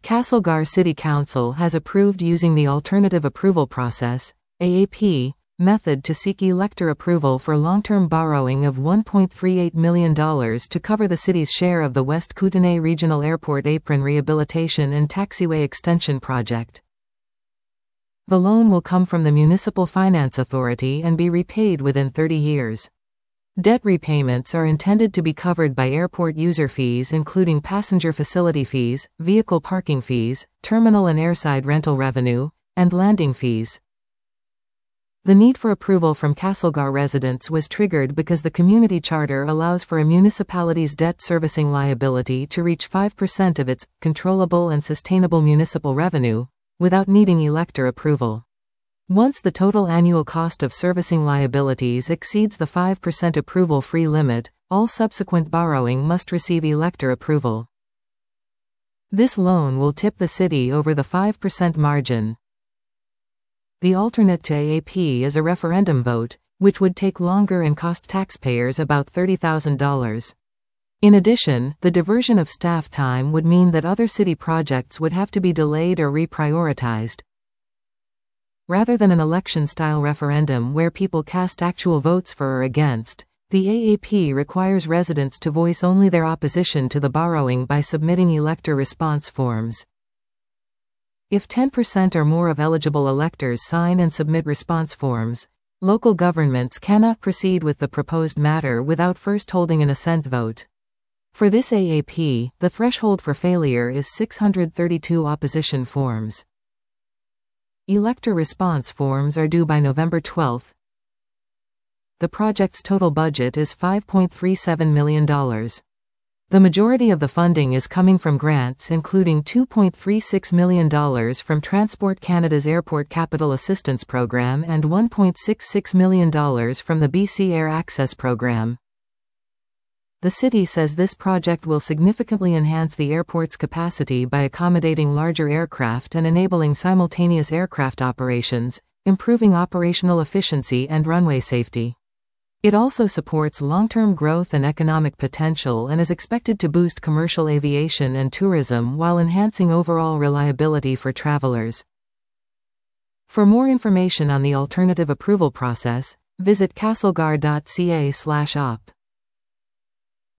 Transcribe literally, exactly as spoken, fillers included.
Castlegar City Council has approved using the Alternative Approval Process (A A P) method to seek elector approval for long-term borrowing of one point three eight million dollars to cover the city's share of the West Kootenay Regional Airport Apron Rehabilitation and Taxiway Extension Project. The loan will come from the Municipal Finance Authority and be repaid within thirty years. Debt repayments are intended to be covered by airport user fees including passenger facility fees, vehicle parking fees, terminal and airside rental revenue, and landing fees. The need for approval from Castlegar residents was triggered because the community charter allows for a municipality's debt servicing liability to reach five percent of its controllable and sustainable municipal revenue, without needing elector approval. Once the total annual cost of servicing liabilities exceeds the five percent approval-free limit, all subsequent borrowing must receive elector approval. This loan will tip the city over the five percent margin. The alternate to A A P is a referendum vote, which would take longer and cost taxpayers about thirty thousand dollars. In addition, the diversion of staff time would mean that other city projects would have to be delayed or reprioritized. Rather than an election-style referendum where people cast actual votes for or against, the A A P requires residents to voice only their opposition to the borrowing by submitting elector response forms. If ten percent or more of eligible electors sign and submit response forms, local governments cannot proceed with the proposed matter without first holding an assent vote. For this A A P, the threshold for failure is six hundred thirty-two opposition forms. Elector response forms are due by November twelfth. The project's total budget is five point three seven million dollars. The majority of the funding is coming from grants including two point three six million dollars from Transport Canada's Airport Capital Assistance Program and one point six six million dollars from the B C Air Access Program. The city says this project will significantly enhance the airport's capacity by accommodating larger aircraft and enabling simultaneous aircraft operations, improving operational efficiency and runway safety. It also supports long-term growth and economic potential and is expected to boost commercial aviation and tourism while enhancing overall reliability for travelers. For more information on the alternative approval process, visit castlegar dot c a slash op.